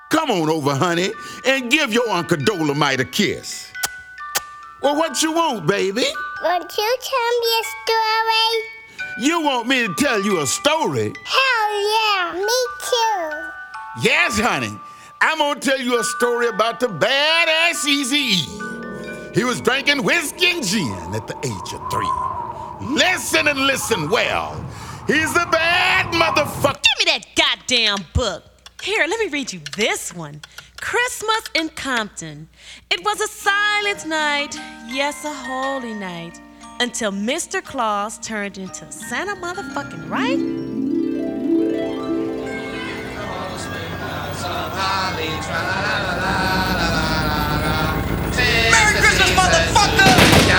Come on over, honey, and give your Uncle Dolomite a kiss. Well, what you want, baby? Won't you tell me a story? You want me to tell you a story? Hell yeah, me too. Yes, honey. I'm gonna tell you a story about the badass Eazy-E. He was drinking whiskey and gin at the age of 3. Listen and listen well. He's a bad motherfucker. Give me that goddamn book. Here, let me read you this one. Christmas in Compton. It was a silent night, yes, a holy night, until Mr. Claus turned into Santa motherfucking right. Merry Christmas, motherfucker!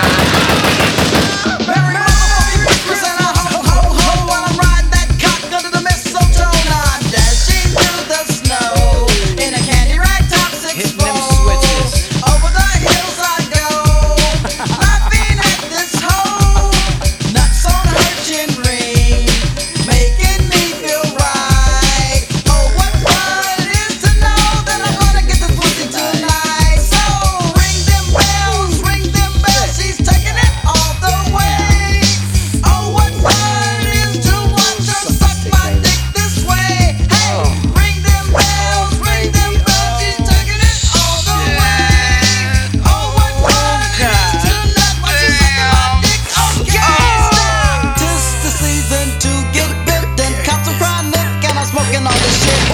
Merry Christmas and a ho-ho-ho while I'm riding that cock under the mistletoe. Now I'm dashing through the snow in a candy rag top 6'4". Over the hills I go, laughing at this hoe. Nuts on her chin ring, making me feel right. Oh, what fun it is to know that I'm gonna get this pussy tonight. So ring them bells, she's taking it all the way. Oh, what fun it is to watch her suck my dick this way. Hey, ring them bells, she's taking it all the way. Oh, what fun it is to nut when she's sucking my dick. Okay, stop. 'Tis the season to get bit and cops are chronic and I'm smoking all this shit.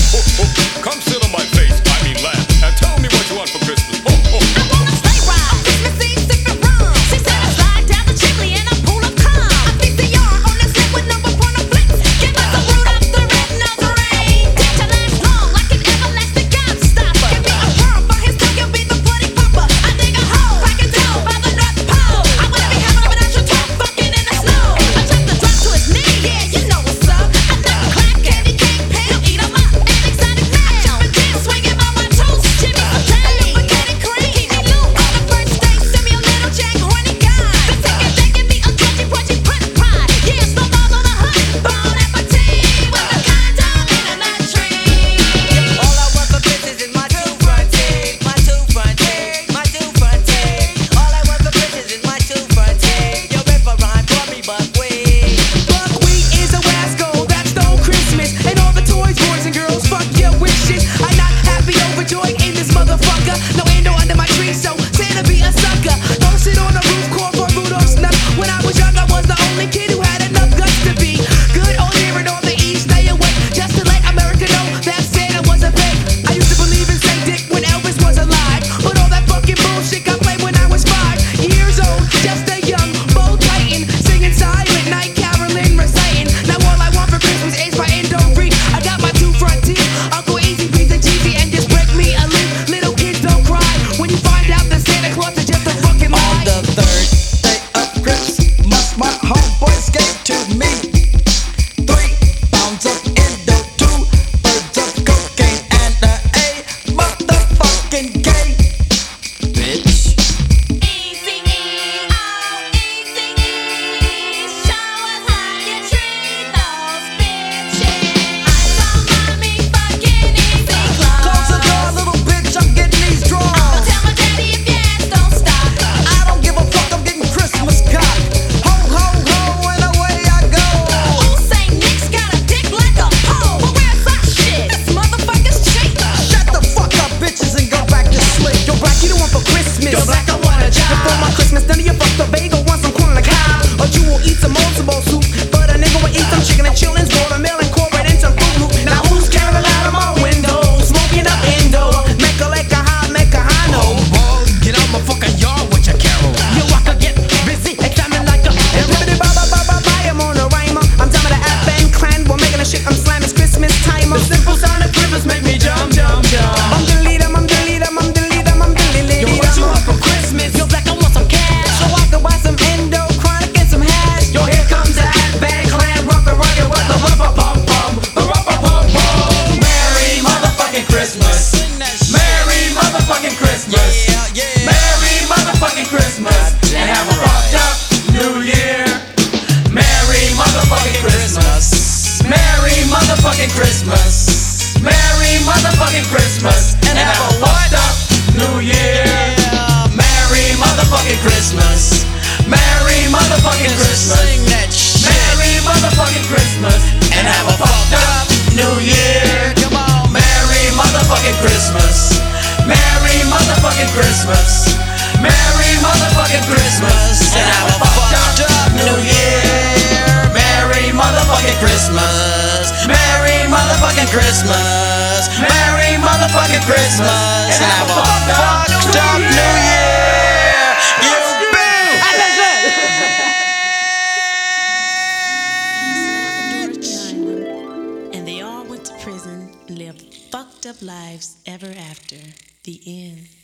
Come sit on my face, I mean laugh, and tell me what you want for Christmas. I wanna stay right on Christmas Eve sipping rum. She said I slide down the chimney in a pool of cum. A VCR on the set with number porno flicks. Give us a Rudolph the red-nosed rain. Did to last long like an everlasting gobstopper. Give me a worm for his tongue, you'll be the bloody popper. I dig a hole, cracking down by the North Pole. I wanna be having a natural talk, fucking in the snow. I chop the drop to his knee, yeah, you know what's up. I never clap, candy cane, pale, eat 'em up. And exotic now. I jump and dance, swinging by my toes. Jimmy Potato, spaghetti cream, keep me loose. On the first date, send me a little Jack horny guy. The second date, give me a crunchy, crunchy putt pie. Yeah, snowballs on the hood, bon appetit. With a condom in a nut tree. All I want for Christmas is my two front teeth, my two front teeth, my two front teeth. All I want for Christmas is my two front teeth. Yo, if I rhyme for me, buckwheat. Buckwheat is a rascal that stole Christmas and all the toys, boys and girls. Fuck your wishes. I'm not happy, overjoyed in this motherfucker. No window under my tree, so Santa be a sucker. Don't sit on the roof, call for Rudolph's nuts. When I was young, I was the only kid who had enough guts to be good on here and on the east. Stay away, just to let America know that Santa was a fake. I used to believe in Saint Dick when Elvis was alive, but all that fucking bullshit got played when I was 5 years old. Just a young bold titan, singing Silent Night, caroling, reciting. Now all I want for Christmas is my endo read. I got my two front teeth, Uncle Easy, Pizza, Jeezy, and just break me a limb. Little kids don't cry when you find out that Santa Claus is just a fucking lie. On the third day of Christmas, my homeboys gave to me 3 pounds of endo, 2 birds of cocaine, and a motherfucking gay bitch. Eazy-E, oh Eazy-E, show us how you treat those bitches. I saw mommy fucking Easy Close the door, Claus. little bitch, I'm getting these I'll draws. tell my daddy if your ass don't stop. I don't give a fuck, I'm getting Christmas cock. Ho, ho, ho, and away I go. Ooh, Saint Nick's got a dick like a pole. But where's our shit? This motherfucker's cheap. Shut the fuck up, bitches, and go back to sleep. Yo, Black, you the one for Christmas. Yo, Black, I want a job. Before my Christmas, none of you fuck the bagel, want some corn on the cob. Or you will eat some multiple soup. But a nigga will eat some chicken and chillins, watermelon, cornbread, and some fruit loop. Now who's carrying out of my window? Smoking up indoor. Make a like a high, make a high no. Boy, get out my fucking yard with your carol. Yo, I could get busy, examine like a. And ribbity ba ba ba ba ba, I'm on a rhymer. I'm done with the FN clan, we're making a shit, I'm slamming, it's Christmas time. The simple sound of Christmas make me jump, jump, jump. I'm the leader, I'm the leader, I'm the leader, I'm the leader. Yo, what you want for Christmas? Yo, Black, I want some cash. So I can buy some endo, chronic, and some hash. Yo, here comes the Advent Clan, rockin' with the rumpa-pum-pum, the rumpa-pum-pum. Merry motherfucking Christmas. Merry motherfucking Christmas. Merry motherfucking Christmas. And have a fucked up New Year. Merry motherfucking Christmas. Merry motherfucking Christmas. Merry motherfucking motherfucking Christmas and have a fucked up New Year. Merry motherfucking Christmas. Merry motherfucking Christmas. Merry motherfucking Christmas and have a fucked up New Year. Come on, Merry motherfucking Christmas. Merry motherfucking Christmas. Merry motherfucking Christmas and have a fucked up New Year. Merry motherfucking Christmas. Merry motherfucking Christmas. Merry motherfucking Christmas and have a fucked up New Year. You And they all went to prison and lived fucked up lives ever after. The end.